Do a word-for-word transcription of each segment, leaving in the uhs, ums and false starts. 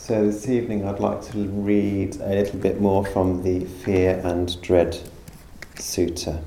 So this evening I'd like to read a little bit more from the Fear and Dread Sutta.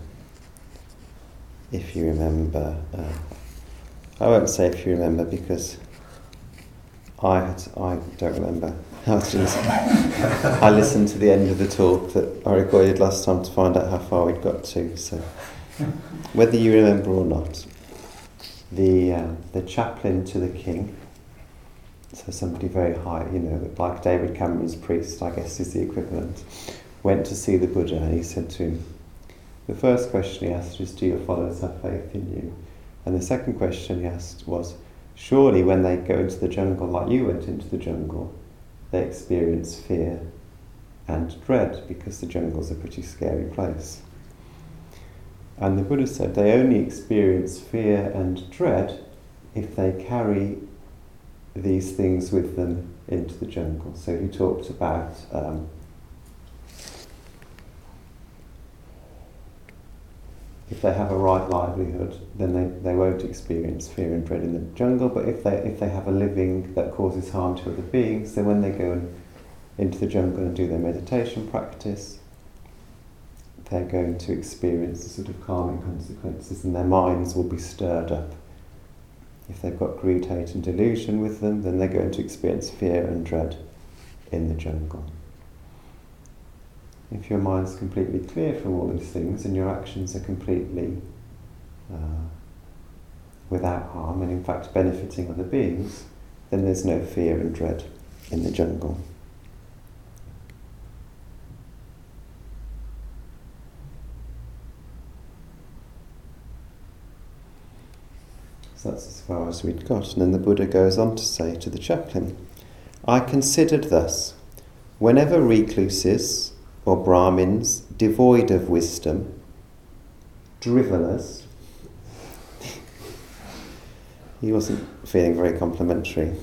If you remember, uh, I won't say if you remember because I had, I don't remember. I, was just, I listened to the end of the talk that I recorded last time to find out how far we'd got to. So whether you remember or not, the uh, the chaplain to the king. So somebody very high, you know, like David Cameron's priest, I guess is the equivalent, went to see the Buddha and he said to him, the first question he asked was, do your followers have faith in you? And the second question he asked was, surely when they go into the jungle like you went into the jungle, they experience fear and dread because the jungle's a pretty scary place. And the Buddha said they only experience fear and dread if they carry these things with them into the jungle. So he talked about um, if they have a right livelihood, then they, they won't experience fear and dread in the jungle, but if they if they have a living that causes harm to other beings, then when they go in, into the jungle and do their meditation practice, they're going to experience the sort of calming consequences and their minds will be stirred up. If they've got greed, hate and delusion with them, then they're going to experience fear and dread in the jungle. If your mind's completely clear from all these things and your actions are completely uh, without harm and in fact benefiting other beings, then there's no fear and dread in the jungle. So that's as far as we'd got. And then the Buddha goes on to say to the chaplain, I considered thus, whenever recluses or Brahmins devoid of wisdom, drivellers, he wasn't feeling very complimentary,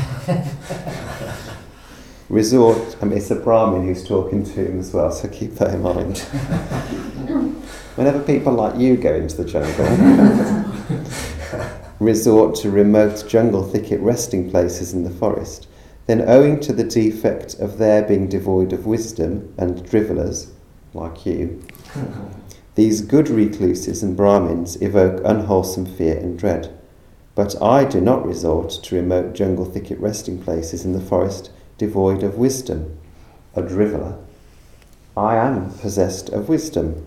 resort, I mean it's a Brahmin who's talking to him as well, so keep that in mind. Whenever people like you go into the jungle, resort to remote jungle thicket resting places in the forest, then owing to the defect of their being devoid of wisdom and drivellers, like you, these good recluses and Brahmins evoke unwholesome fear and dread. But I do not resort to remote jungle thicket resting places in the forest devoid of wisdom, a driveller. I am possessed of wisdom.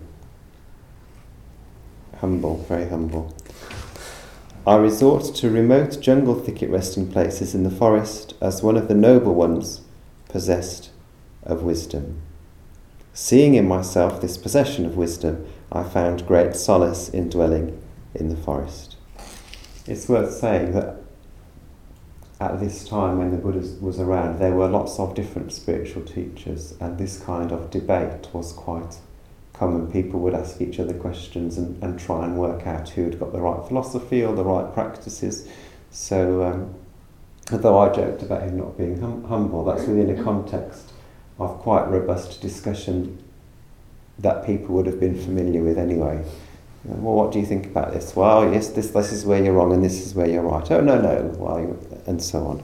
Humble, very humble. I resort to remote jungle thicket resting places in the forest as one of the noble ones possessed of wisdom. Seeing in myself this possession of wisdom, I found great solace in dwelling in the forest. It's worth saying that at this time when the Buddha was around, there were lots of different spiritual teachers, and this kind of debate was quite common. People would ask each other questions and, and try and work out who had got the right philosophy or the right practices. So, um, although I joked about him not being hum- humble, that's within a context of quite robust discussion that people would have been familiar with anyway. You know, well, what do you think about this? Well, yes, this this is where you're wrong and this is where you're right. Oh, no, no, well, and so on.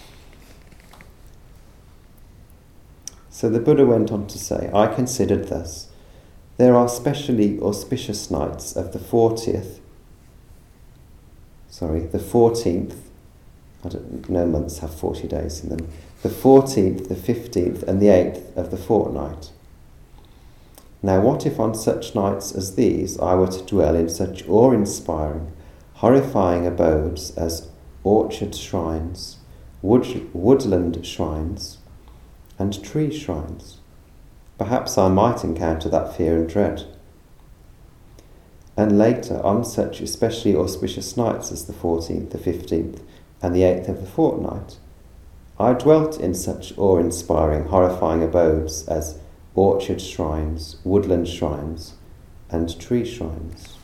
So the Buddha went on to say, I considered thus, there are specially auspicious nights of the fortieth, sorry, the fourteenth, I don't know, months have forty days in them, the fourteenth, the fifteenth and the eighth of the fortnight. Now what if on such nights as these I were to dwell in such awe-inspiring, horrifying abodes as orchard shrines, wood, woodland shrines and tree shrines? Perhaps I might encounter that fear and dread. And later, on such especially auspicious nights as the fourteenth, the fifteenth, and the eighth of the fortnight, I dwelt in such awe-inspiring, horrifying abodes as orchard shrines, woodland shrines, and tree shrines.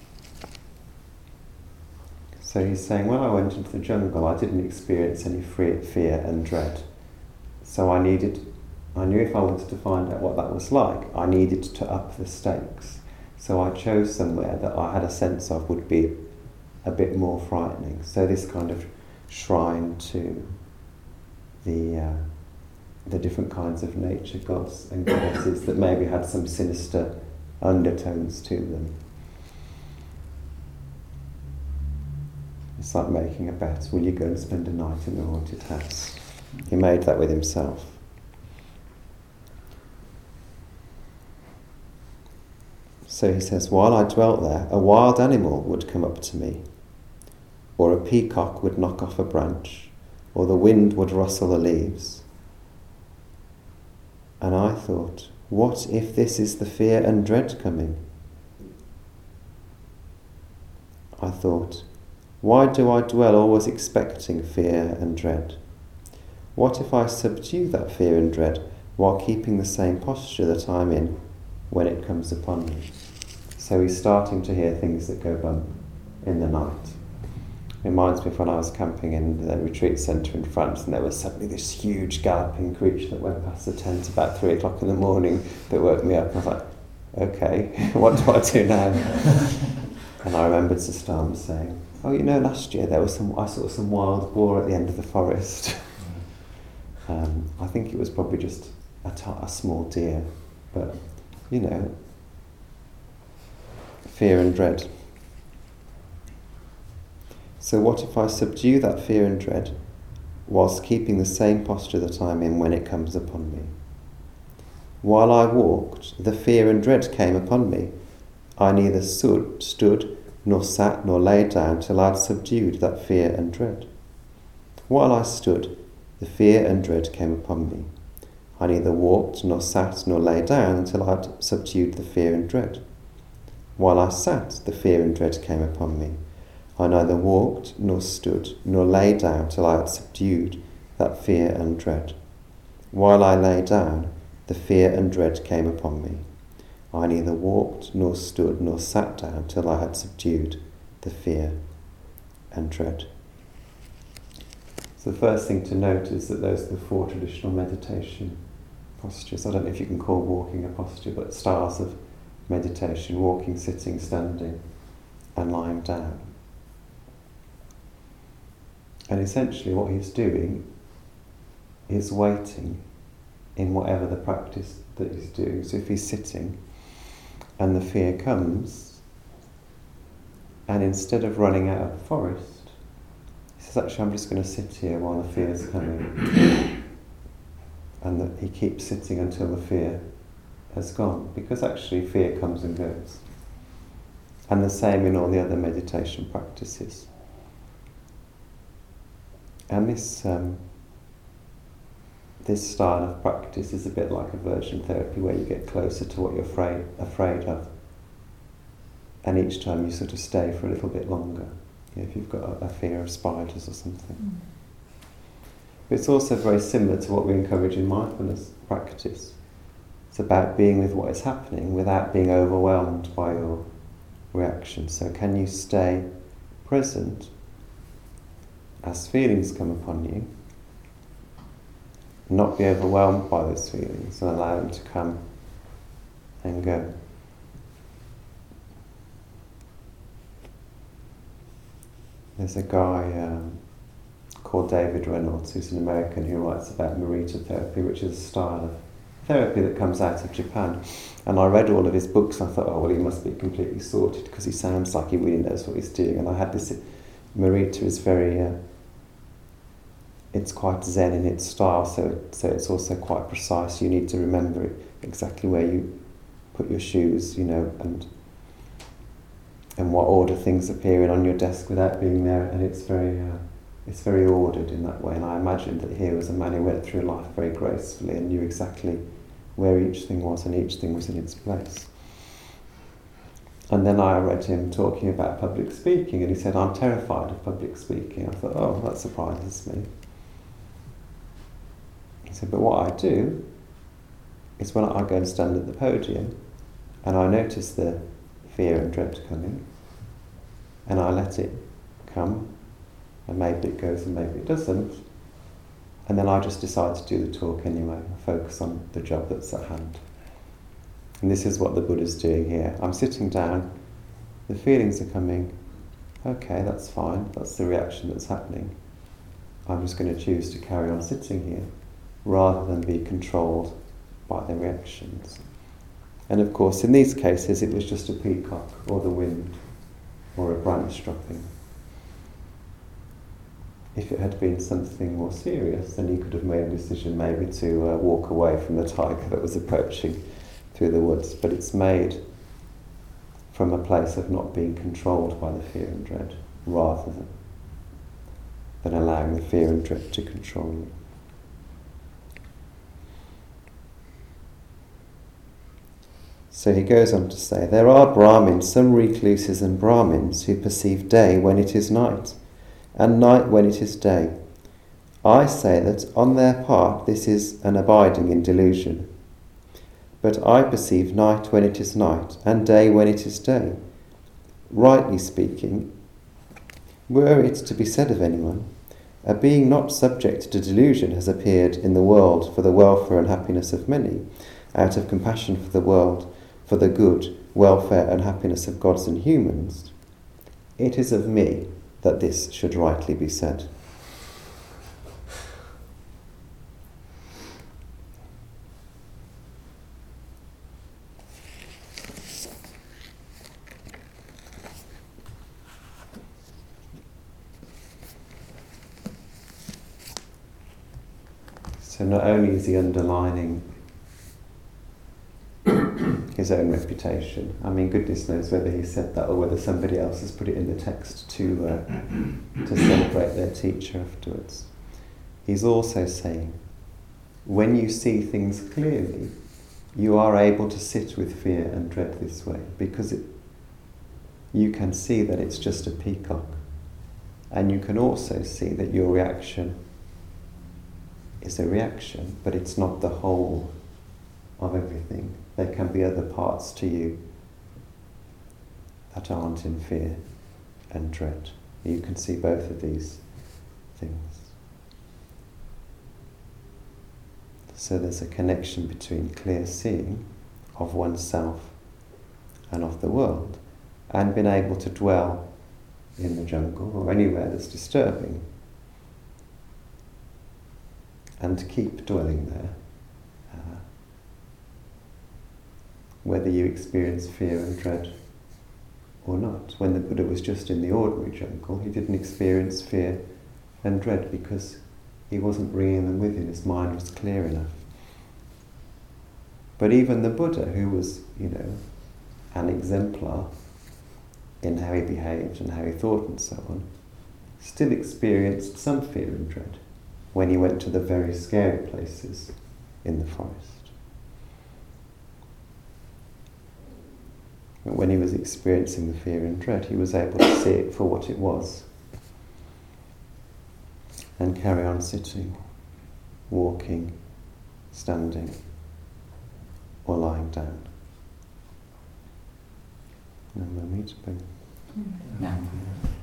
So he's saying, when I went into the jungle, I didn't experience any fear and dread. So I needed I knew if I wanted to find out what that was like, I needed to up the stakes. So I chose somewhere that I had a sense of would be a bit more frightening. So this kind of shrine to the uh, the different kinds of nature gods and goddesses that maybe had some sinister undertones to them. It's like making a bet. Will you go and spend a night in the haunted house? He made that with himself. So he says, while I dwelt there, a wild animal would come up to me, or a peacock would knock off a branch, or the wind would rustle the leaves. And I thought, what if this is the fear and dread coming? I thought, why do I dwell always expecting fear and dread? What if I subdue that fear and dread while keeping the same posture that I'm in when it comes upon me? So he's starting to hear things that go bump in the night. Reminds me of when I was camping in the retreat centre in France, and there was suddenly this huge galloping creature that went past the tent about three o'clock in the morning that woke me up. And I was like, okay, what do I do now? And I remembered Sistam saying, oh, you know, last year there was some, I saw some wild boar at the end of the forest. um, I think it was probably just a, t- a small deer, but, you know, fear and dread. So what if I subdue that fear and dread whilst keeping the same posture that I'm in when it comes upon me? While I walked, the fear and dread came upon me. I neither stood, stood nor sat nor lay down till I'd subdued that fear and dread. While I stood, the fear and dread came upon me. I neither walked nor sat nor lay down until I'd subdued the fear and dread. While I sat, the fear and dread came upon me. I neither walked nor stood nor lay down till I had subdued that fear and dread. While I lay down, the fear and dread came upon me. I neither walked nor stood nor sat down till I had subdued the fear and dread. So the first thing to note is that those are the four traditional meditation postures. I don't know if you can call walking a posture, but styles of meditation: walking, sitting, standing, and lying down. And essentially what he's doing is waiting in whatever the practice that he's doing. So if he's sitting and the fear comes, and instead of running out of the forest, he says, actually, I'm just going to sit here while the fear's coming. And that he keeps sitting until the fear has gone, because actually fear comes and goes. And the same in all the other meditation practices. And this um, this style of practice is a bit like aversion therapy, where you get closer to what you're afraid afraid of, and each time you sort of stay for a little bit longer. You know, if you've got a, a fear of spiders or something. Mm. But it's also very similar to what we encourage in mindfulness practice. It's about being with what is happening without being overwhelmed by your reaction. So can you stay present as feelings come upon you, not be overwhelmed by those feelings, and allow them to come and go. There's a guy um, called David Reynolds, who's an American, who writes about Morita therapy, which is a style of therapy that comes out of Japan. And I read all of his books and I thought, oh, well, he must be completely sorted, because he sounds like he really knows what he's doing. And I had this, Morita is very, uh, it's quite Zen in its style, so, so it's also quite precise. You need to remember exactly where you put your shoes, you know, and and what order things appear in on your desk without being there, and it's very uh, it's very ordered in that way. And I imagined that here was a man who went through life very gracefully and knew exactly where each thing was, and each thing was in its place. And then I read him talking about public speaking, and he said, I'm terrified of public speaking. I thought, oh, that surprises me. He said, but what I do is when I go and stand at the podium and I notice the fear and dread coming, and I let it come, and maybe it goes and maybe it doesn't, and then I just decide to do the talk anyway. I focus on the job that's at hand. And this is what the Buddha's doing here. I'm sitting down, the feelings are coming, okay, that's fine, that's the reaction that's happening. I'm just going to choose to carry on sitting here rather than be controlled by the reactions. And of course, in these cases, it was just a peacock or the wind or a branch dropping. If it had been something more serious, then he could have made a decision maybe to uh, walk away from the tiger that was approaching through the woods. But it's made from a place of not being controlled by the fear and dread, rather than, than allowing the fear and dread to control you. So he goes on to say, there are Brahmins, some recluses and Brahmins, who perceive day when it is night, and night when it is day. I say that on their part this is an abiding in delusion. But I perceive night when it is night, and day when it is day. Rightly speaking, were it to be said of anyone, a being not subject to delusion has appeared in the world for the welfare and happiness of many, out of compassion for the world, for the good, welfare and happiness of gods and humans, it is of me that this should rightly be said. So not only is he underlining his own reputation, I mean, goodness knows whether he said that or whether somebody else has put it in the text to uh, to celebrate their teacher afterwards. He's also saying, when you see things clearly, you are able to sit with fear and dread this way, because it, you can see that it's just a peacock, and you can also see that your reaction is a reaction, but it's not the whole of everything. There can be other parts to you that aren't in fear and dread. You can see both of these things. So there's a connection between clear seeing of oneself and of the world, and being able to dwell in the jungle or anywhere that's disturbing, and to keep dwelling there, uh, whether you experience fear and dread or not. When the Buddha was just in the ordinary jungle, he didn't experience fear and dread because he wasn't bringing them with him. His mind was clear enough. But even the Buddha, who was, you know, an exemplar in how he behaved and how he thought and so on, still experienced some fear and dread when he went to the very scary places in the forest. But when he was experiencing the fear and dread, he was able to see it for what it was and carry on sitting, walking, standing, or lying down. Namo Mita Bhagavate.